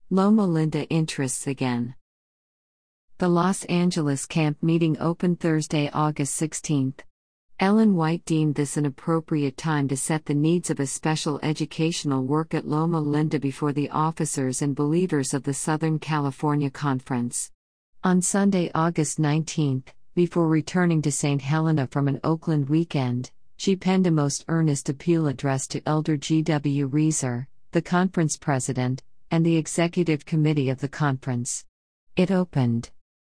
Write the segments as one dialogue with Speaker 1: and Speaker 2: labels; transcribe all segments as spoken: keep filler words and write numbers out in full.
Speaker 1: Loma Linda interests again. The Los Angeles camp meeting opened Thursday, August sixteenth. Ellen White deemed this an appropriate time to set the needs of a special educational work at Loma Linda before the officers and believers of the Southern California Conference. On Sunday, August nineteenth, before returning to Saint Helena from an Oakland weekend, she penned a most earnest appeal address to Elder G W Reeser, the conference president, and the executive committee of the conference. It opened.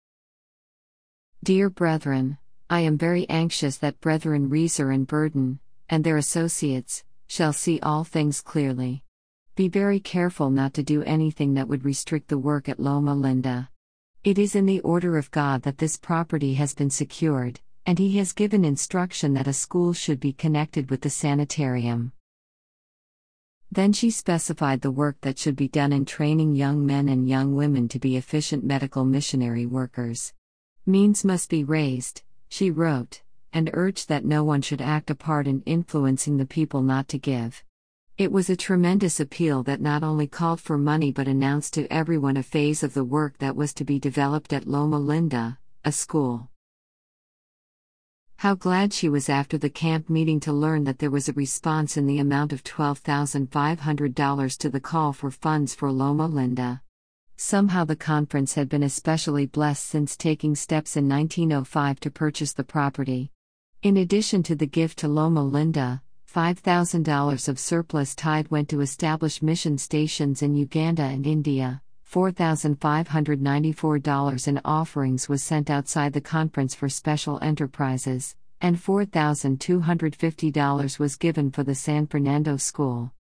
Speaker 1: Dear brethren, I am very anxious that Brethren Reeser and Burden, and their associates, shall see all things clearly. Be very careful not to do anything that would restrict the work at Loma Linda. It is in the order of God that this property has been secured, and He has given instruction that a school should be connected with the sanitarium. Then she specified the work that should be done in training young men and young women to be efficient medical missionary workers. Means must be raised, she wrote, and urged that no one should act a part in influencing the people not to give. It was a tremendous appeal that not only called for money but announced to everyone a phase of the work that was to be developed at Loma Linda, a school. How glad she was after the camp meeting to learn that there was a response in the amount of twelve thousand five hundred dollars to the call for funds for Loma Linda. Somehow the conference had been especially blessed since taking steps in nineteen oh five to purchase the property. In addition to the gift to Loma Linda, five thousand dollars of surplus tithe went to establish mission stations in Uganda and India. four thousand five hundred ninety-four dollars in offerings was sent outside the conference for special enterprises, and four thousand two hundred fifty dollars was given for the San Fernando School.